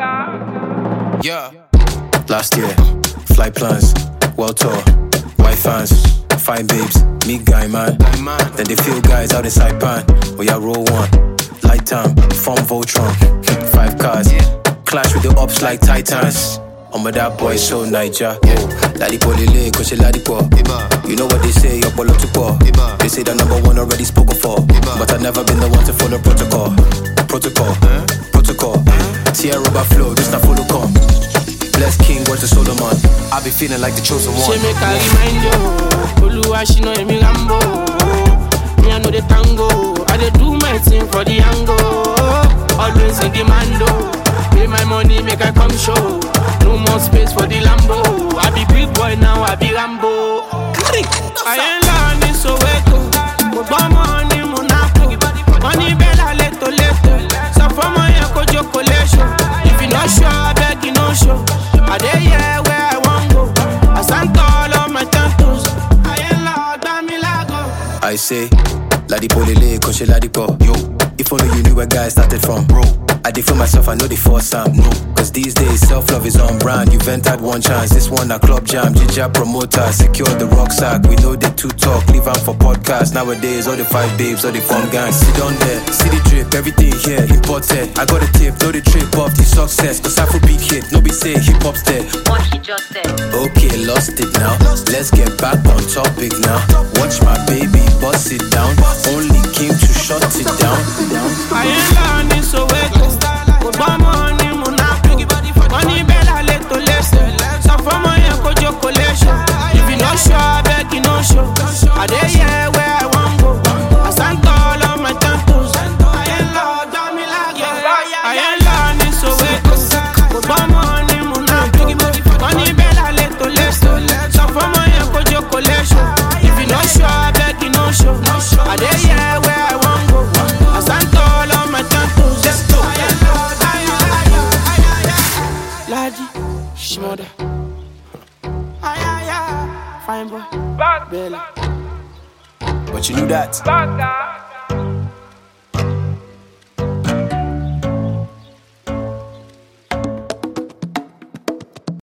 Yeah. Last year, flight plans, world tour, white fans, fine babes, meet guy man. Then they feel guys out in Saipan. We are roll one, light time, form Voltron, 5 cars, clash with the ops like Titans. But that boy so Niger. Ladipo lele, cause she ladipo. You know what they say, your bolo to pour. They say the number one already spoken for. But I've never been the one to follow protocol. Protocol. Tear rubber flow, this not follow come. Bless King, words to Solomon. I be feeling like the chosen one. She make a remind you. Oluwa, she know me Rambo. Me I know the tango. I dey do my thing for the angle. Always in demando. Pay my money, make I come show. No more space for the Lambo. I be big boy now, I be Rambo. I ain't learning so echo. But money, Monaco. Money bella leto. So for my echo, chocolation. If you not sure, I beg you no show. I dey here where I want go. I stand tall on my temples. I ain't loud, damn me lago. I say, Ladipo lele, cause she ladipo. Yo, if only you knew where guys started from, bro. I did feel myself, I know the force Sam. No, cause these days self-love is on brand. You've entered one chance, this one a club jam. Ginger promoter, secure the rucksack. We know they too talk, leave am for podcast. Nowadays, all the 5 babes, all the fun gangs. Sit on there, see the drip, everything here imported. I got a tip, know the trip off the success. Cause Afrobeat hit, no be say hip-hop's dead. What he just said. Okay, lost it now. Let's get back on topic now. Watch my baby bust it down. Only came to shut it down. I ain't learning so echo. But money, Monaco. Money bella leto. So for my echo, chocolation. If you not sure, I beg you no show. I dey here where I want go. I stand tall on my temples. I ain't loud, damn me like I ain't learning so echo. But money, Monaco. Money bella leto. So for my echo, chocolation. If you not sure, I beg you no show. I dey here where I want go. I stand tall on my temples. Let's go. Ladi, Shimoda. Fine boy. Bella. But you knew that.